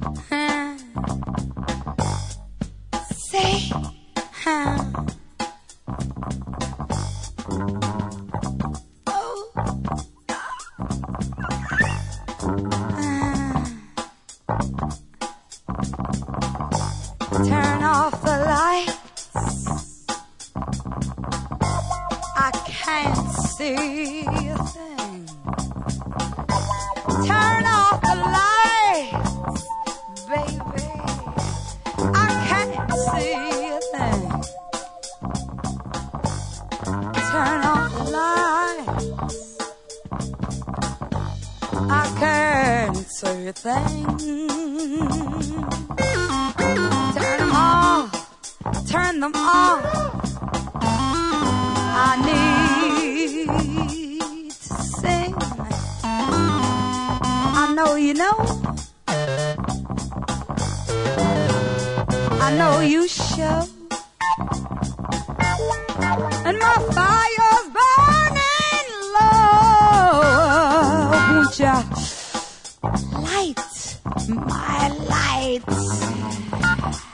Say, turn off the lights. I can't see a thing. Turn off the lights, baby. I can't see a thing. Turn off the lights. I can't see a thing. Turn them off. Turn them off. I need to sing. I know you know. I know you show. And my fire's burning low. Won't you light my lights?